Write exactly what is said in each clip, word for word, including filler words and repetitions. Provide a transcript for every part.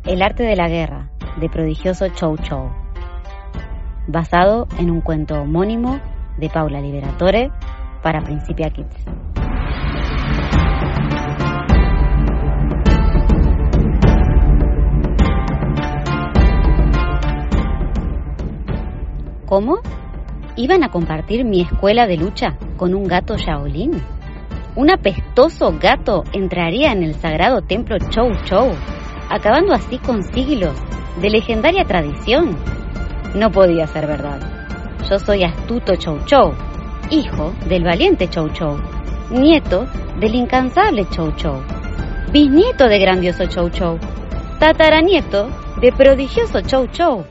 El arte de la guerra, de prodigioso Chou Chou, basado en un cuento homónimo de Paula Liberatore para Principia Kids. ¿Cómo? ¿Iban a compartir mi escuela de lucha con un gato Shaolin? ¿Un apestoso gato entraría en el sagrado templo Chou Chou, acabando así con siglos de legendaria tradición? No podía ser verdad. Yo soy astuto Chou Chou, hijo del valiente Chou Chou, nieto del incansable Chou Chou, bisnieto de grandioso Chou Chou, tataranieto de prodigioso Chou Chou.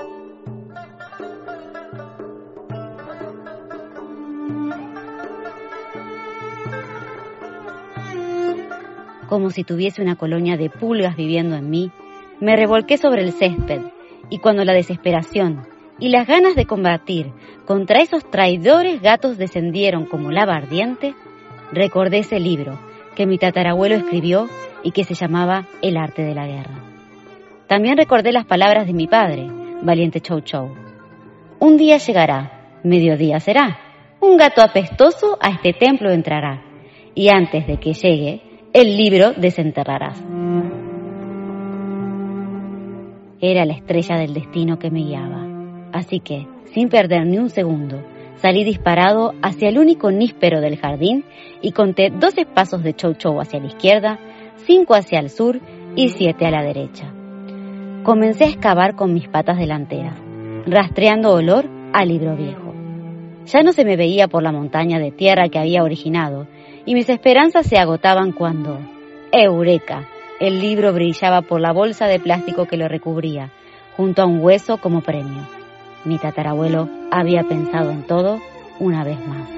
Como si tuviese una colonia de pulgas viviendo en mí, me revolqué sobre el césped, y cuando la desesperación y las ganas de combatir contra esos traidores gatos descendieron como lava ardiente, recordé ese libro que mi tatarabuelo escribió y que se llamaba El arte de la guerra. También recordé las palabras de mi padre, valiente Chou Chou. Un día llegará, mediodía será, un gato apestoso a este templo entrará, y antes de que llegue, el libro desenterrarás. Era la estrella del destino que me guiaba. Así que, sin perder ni un segundo, salí disparado hacia el único níspero del jardín y conté doce pasos de Chou Chou hacia la izquierda, cinco hacia el sur y siete a la derecha. Comencé a excavar con mis patas delanteras, rastreando olor a libro viejo. Ya no se me veía por la montaña de tierra que había originado, y mis esperanzas se agotaban cuando, ¡eureka!, el libro brillaba por la bolsa de plástico que lo recubría, junto a un hueso como premio. Mi tatarabuelo había pensado en todo una vez más.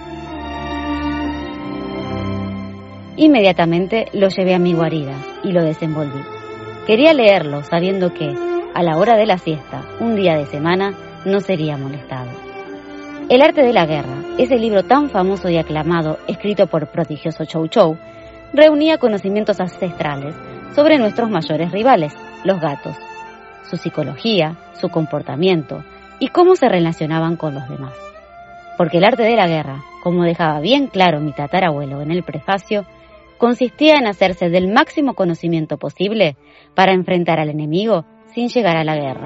Inmediatamente lo llevé a mi guarida y lo desenvolví. Quería leerlo sabiendo que, a la hora de la siesta, un día de semana, no sería molestado. El arte de la guerra, ese libro tan famoso y aclamado, escrito por prodigioso Chou Chou, reunía conocimientos ancestrales sobre nuestros mayores rivales, los gatos, su psicología, su comportamiento y cómo se relacionaban con los demás. Porque el arte de la guerra, como dejaba bien claro mi tatarabuelo en el prefacio, consistía en hacerse del máximo conocimiento posible para enfrentar al enemigo sin llegar a la guerra.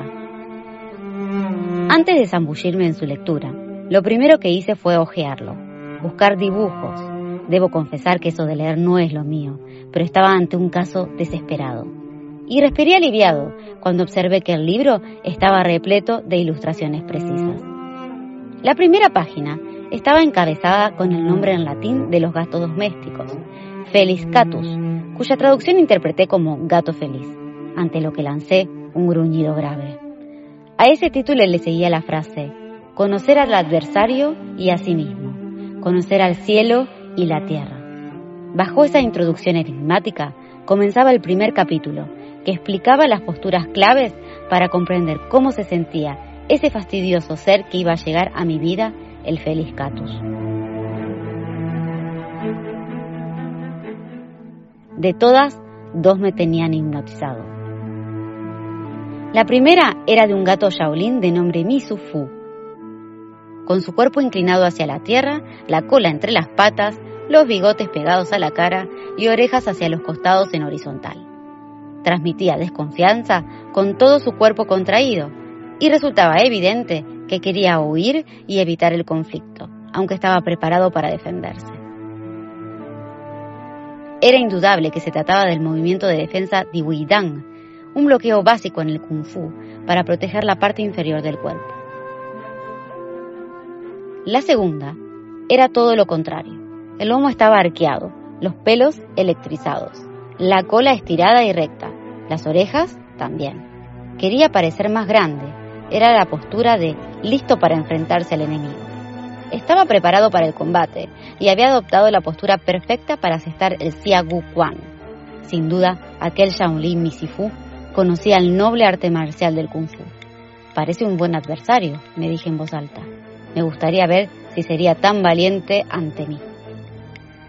Antes de zambullirme en su lectura, lo primero que hice fue hojearlo, buscar dibujos. Debo confesar que eso de leer no es lo mío, pero estaba ante un caso desesperado. Y respiré aliviado cuando observé que el libro estaba repleto de ilustraciones precisas. La primera página estaba encabezada con el nombre en latín de los gatos domésticos, Felis Catus, cuya traducción interpreté como gato feliz, ante lo que lancé un gruñido grave. A ese título le seguía la frase: conocer al adversario y a sí mismo, conocer al cielo y la tierra. Bajo esa introducción enigmática comenzaba el primer capítulo, que explicaba las posturas claves para comprender cómo se sentía ese fastidioso ser que iba a llegar a mi vida, el Felis Catus. De todas, dos me tenían hipnotizado. La primera era de un gato Shaolin de nombre Misu Fu, con su cuerpo inclinado hacia la tierra, la cola entre las patas, los bigotes pegados a la cara y orejas hacia los costados en horizontal. Transmitía desconfianza con todo su cuerpo contraído y resultaba evidente que quería huir y evitar el conflicto, aunque estaba preparado para defenderse. Era indudable que se trataba del movimiento de defensa de Weidang, un bloqueo básico en el Kung Fu para proteger la parte inferior del cuerpo. La segunda era todo lo contrario. El lomo estaba arqueado, los pelos electrizados, la cola estirada y recta, las orejas también. Quería parecer más grande, era la postura de listo para enfrentarse al enemigo. Estaba preparado para el combate y había adoptado la postura perfecta para asestar el Xia Gu Quan. Sin duda, aquel Shaolin Misifu conocía el noble arte marcial del Kung Fu. Parece un buen adversario, me dije en voz alta. Me gustaría ver si sería tan valiente ante mí.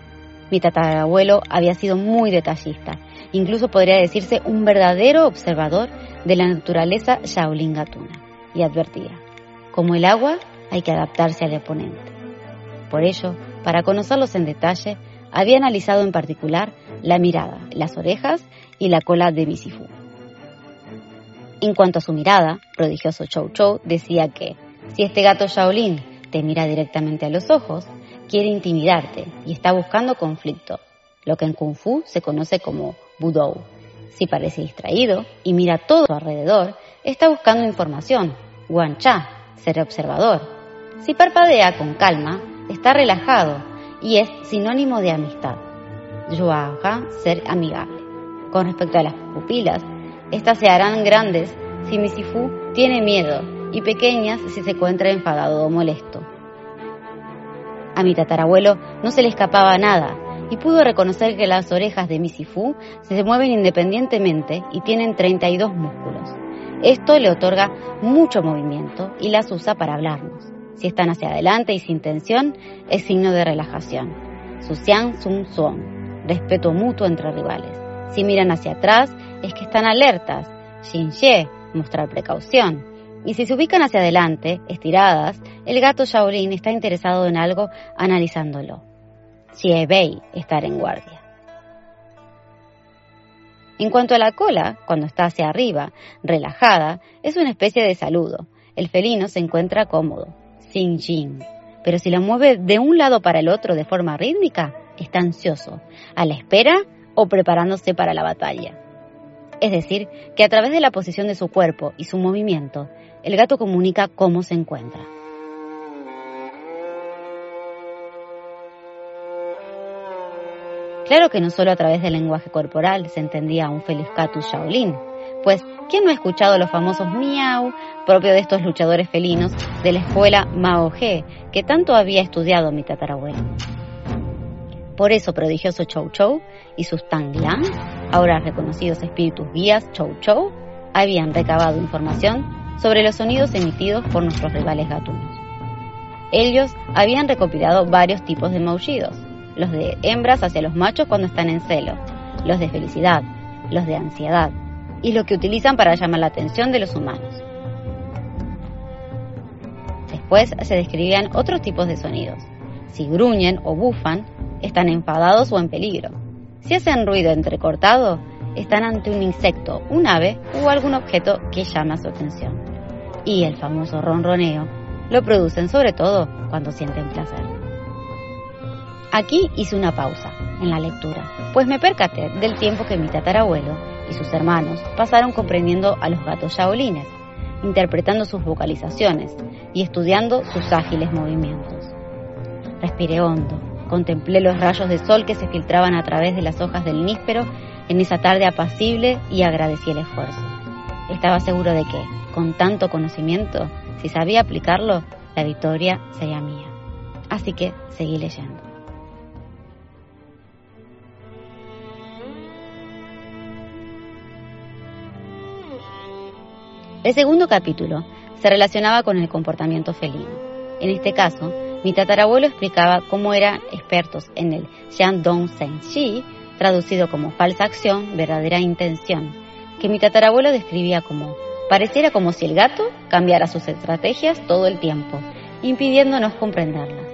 Mi tatarabuelo había sido muy detallista, incluso podría decirse un verdadero observador de la naturaleza Shaolin gatuna, y advertía: como el agua, hay que adaptarse al oponente. Por ello, para conocerlos en detalle, había analizado en particular la mirada, las orejas y la cola de Misifu. En cuanto a su mirada, prodigioso Chou Chou decía que, si este gato Shaolin te mira directamente a los ojos, quiere intimidarte y está buscando conflicto, lo que en Kung Fu se conoce como Budou. Si parece distraído y mira todo a su alrededor, está buscando información, Guan Cha, ser observador. Si parpadea con calma, está relajado y es sinónimo de amistad, Yuaha, ser amigable. Con respecto a las pupilas, estas se harán grandes si Misifu tiene miedo y pequeñas si se encuentra enfadado o molesto. A mi tatarabuelo no se le escapaba nada y pudo reconocer que las orejas de Misifu se mueven independientemente y tienen treinta y dos músculos. Esto le otorga mucho movimiento y las usa para hablarnos. Si están hacia adelante y sin tensión, es signo de relajación. Suxian Sum Suon, respeto mutuo entre rivales. Si miran hacia atrás, es que están alertas. Xin Xie, mostrar precaución. Y si se ubican hacia adelante, estiradas, el gato Shaolin está interesado en algo analizándolo. Xie Bei, estar en guardia. En cuanto a la cola, cuando está hacia arriba, relajada, es una especie de saludo. El felino se encuentra cómodo, Xin Jin. Pero si la mueve de un lado para el otro de forma rítmica, está ansioso, a la espera o preparándose para la batalla. Es decir, que a través de la posición de su cuerpo y su movimiento, el gato comunica cómo se encuentra. Claro que no solo a través del lenguaje corporal se entendía un Feliscatus Shaolin, pues ¿quién no ha escuchado los famosos miau propios de estos luchadores felinos de la escuela Mao Ge, que tanto había estudiado mi tatarabuelo? Por eso prodigioso Chou Chou y sus Tanglan, ahora reconocidos espíritus guías Chou Chou, habían recabado información sobre los sonidos emitidos por nuestros rivales gatunos. Ellos habían recopilado varios tipos de maullidos, los de hembras hacia los machos cuando están en celo, los de felicidad, los de ansiedad, y los que utilizan para llamar la atención de los humanos. Después se describían otros tipos de sonidos. Si gruñen o bufan, están enfadados o en peligro. Si hacen ruido entrecortado, están ante un insecto, un ave o algún objeto que llama su atención. Y el famoso ronroneo lo producen sobre todo cuando sienten placer. Aquí hice una pausa en la lectura, pues me percaté del tiempo que mi tatarabuelo y sus hermanos pasaron comprendiendo a los gatos shaolines, interpretando sus vocalizaciones y estudiando sus ágiles movimientos. Respiré hondo, contemplé los rayos de sol que se filtraban a través de las hojas del níspero en esa tarde apacible y agradecí el esfuerzo. Estaba seguro de que, con tanto conocimiento, si sabía aplicarlo, la victoria sería mía. Así que seguí leyendo. El segundo capítulo se relacionaba con el comportamiento felino. En este caso, mi tatarabuelo explicaba cómo eran expertos en el Xiandong Zhenxi, traducido como falsa acción, verdadera intención, que mi tatarabuelo describía como: pareciera como si el gato cambiara sus estrategias todo el tiempo, impidiéndonos comprenderlas.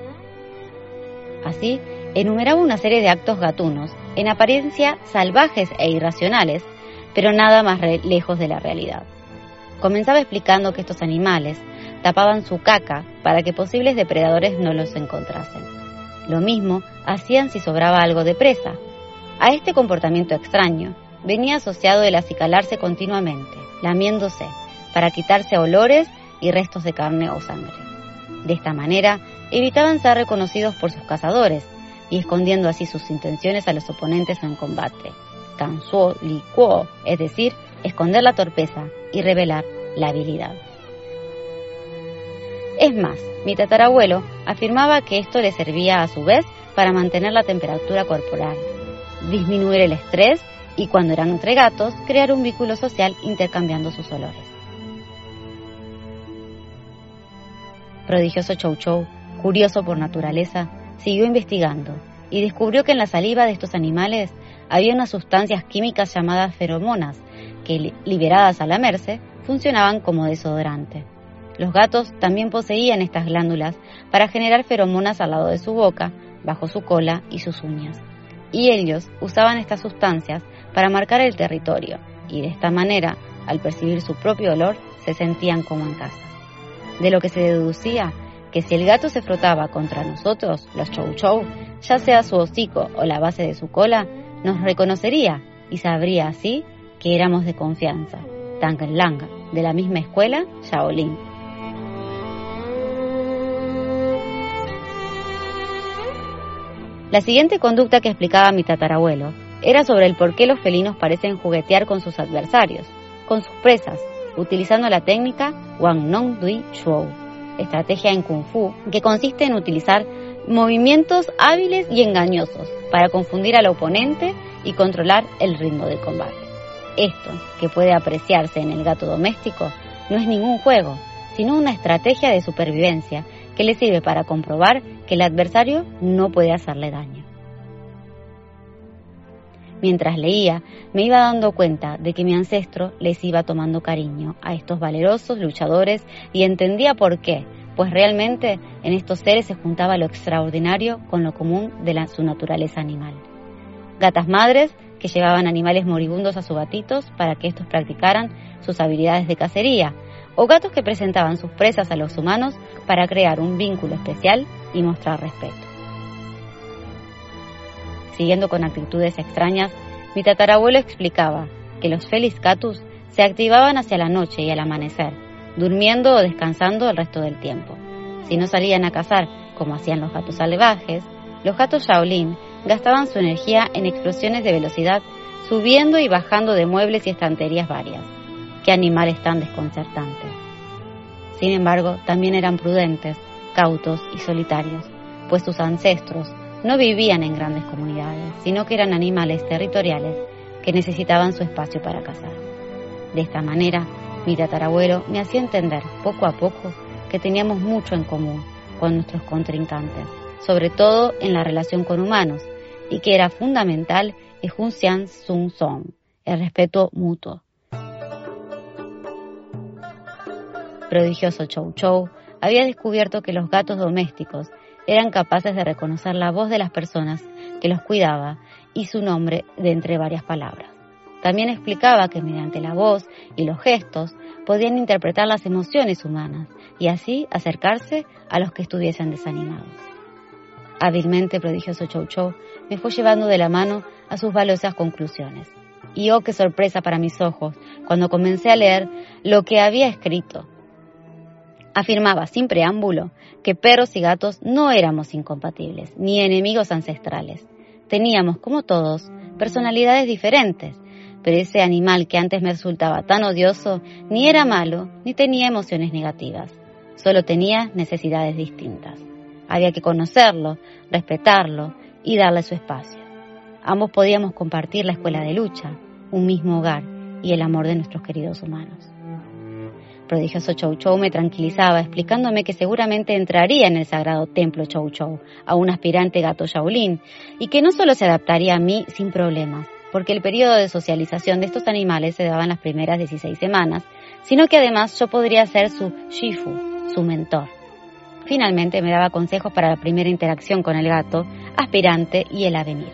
Así, enumeraba una serie de actos gatunos, en apariencia salvajes e irracionales, pero nada más re- lejos de la realidad. Comenzaba explicando que estos animales tapaban su caca para que posibles depredadores no los encontrasen. Lo mismo hacían si sobraba algo de presa. A este comportamiento extraño venía asociado el acicalarse continuamente, lamiéndose, para quitarse olores y restos de carne o sangre. De esta manera, evitaban ser reconocidos por sus cazadores y escondiendo así sus intenciones a los oponentes en combate. Kansuo Li Kuo, es decir, esconder la torpeza y revelar la habilidad. Es más, mi tatarabuelo afirmaba que esto le servía a su vez para mantener la temperatura corporal, disminuir el estrés y, cuando eran entre gatos, crear un vínculo social intercambiando sus olores. Prodigioso Chou Chou, curioso por naturaleza, siguió investigando y descubrió que en la saliva de estos animales había unas sustancias químicas llamadas feromonas que, liberadas a lamerse, funcionaban como desodorante. Los gatos también poseían estas glándulas para generar feromonas al lado de su boca, bajo su cola y sus uñas. Y ellos usaban estas sustancias para marcar el territorio, y de esta manera, al percibir su propio olor, se sentían como en casa. De lo que se deducía que si el gato se frotaba contra nosotros, los chow chow, ya sea su hocico o la base de su cola, nos reconocería y sabría así que éramos de confianza. Tang Lang, de la misma escuela, Shaolin. La siguiente conducta que explicaba mi tatarabuelo era sobre el por qué los felinos parecen juguetear con sus adversarios, con sus presas, utilizando la técnica Wang Nong Dui Shuo, estrategia en Kung Fu que consiste en utilizar movimientos hábiles y engañosos para confundir al oponente y controlar el ritmo del combate. Esto, que puede apreciarse en el gato doméstico, no es ningún juego, sino una estrategia de supervivencia que le sirve para comprobar que el adversario no puede hacerle daño. Mientras leía, me iba dando cuenta de que mi ancestro les iba tomando cariño a estos valerosos luchadores y entendía por qué, pues realmente en estos seres se juntaba lo extraordinario con lo común de la, su naturaleza animal. Gatas madres que llevaban animales moribundos a sus gatitos para que estos practicaran sus habilidades de cacería, o gatos que presentaban sus presas a los humanos para crear un vínculo especial y mostrar respeto. Siguiendo con actitudes extrañas, mi tatarabuelo explicaba que los Felis catus se activaban hacia la noche y al amanecer, durmiendo o descansando el resto del tiempo. Si no salían a cazar, como hacían los gatos salvajes, los gatos Shaolin gastaban su energía en explosiones de velocidad, subiendo y bajando de muebles y estanterías varias. ¡Qué animales tan desconcertantes! Sin embargo, también eran prudentes, cautos y solitarios, pues sus ancestros no vivían en grandes comunidades, sino que eran animales territoriales que necesitaban su espacio para cazar. De esta manera, mi tatarabuelo me hacía entender poco a poco que teníamos mucho en común con nuestros contrincantes, sobre todo en la relación con humanos, y que era fundamental el Junxian Sun Song, el respeto mutuo. Prodigioso Chow Chow había descubierto que los gatos domésticos eran capaces de reconocer la voz de las personas que los cuidaba y su nombre de entre varias palabras. También explicaba que mediante la voz y los gestos podían interpretar las emociones humanas y así acercarse a los que estuviesen desanimados. Hábilmente prodigioso Chow Chow me fue llevando de la mano a sus valiosas conclusiones. Y oh, qué sorpresa para mis ojos cuando comencé a leer lo que había escrito. Afirmaba sin preámbulo que perros y gatos no éramos incompatibles, ni enemigos ancestrales. Teníamos, como todos, personalidades diferentes, pero ese animal que antes me resultaba tan odioso ni era malo ni tenía emociones negativas, solo tenía necesidades distintas. Había que conocerlo, respetarlo y darle su espacio. Ambos podíamos compartir la escuela de lucha, un mismo hogar y el amor de nuestros queridos humanos. Prodigioso Chow Chow me tranquilizaba, explicándome que seguramente entraría en el sagrado templo Chow Chow, a un aspirante gato Shaolin, y que no solo se adaptaría a mí sin problemas, porque el periodo de socialización de estos animales se daba en las primeras dieciséis semanas, sino que además yo podría ser su Shifu, su mentor. Finalmente me daba consejos para la primera interacción con el gato, aspirante y el avenir.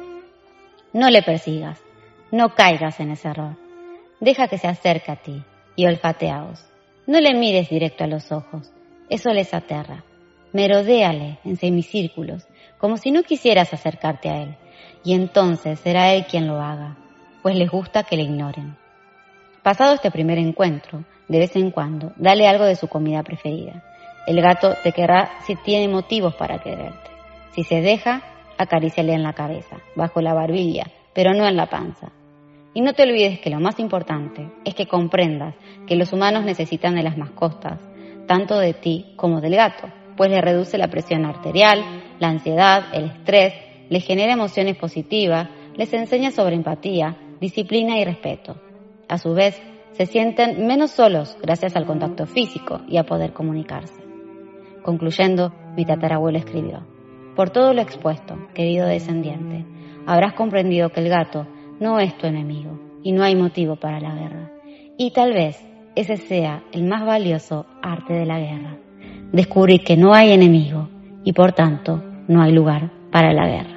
No le persigas, no caigas en ese error. Deja que se acerque a ti y olfateaos. No le mires directo a los ojos, eso les aterra. Merodéale en semicírculos, como si no quisieras acercarte a él, y entonces será él quien lo haga, pues les gusta que le ignoren. Pasado este primer encuentro, de vez en cuando, dale algo de su comida preferida. El gato te querrá si tiene motivos para quererte. Si se deja, acaríciale en la cabeza, bajo la barbilla, pero no en la panza. Y no te olvides que lo más importante es que comprendas que los humanos necesitan de las mascotas, tanto de ti como del gato, pues le reduce la presión arterial, la ansiedad, el estrés, les genera emociones positivas, les enseña sobre empatía, disciplina y respeto. A su vez, se sienten menos solos gracias al contacto físico y a poder comunicarse. Concluyendo, mi tatarabuelo escribió: Por todo lo expuesto, querido descendiente, habrás comprendido que el gato no es tu enemigo y no hay motivo para la guerra. Y tal vez ese sea el más valioso arte de la guerra: descubrir que no hay enemigo y por tanto no hay lugar para la guerra.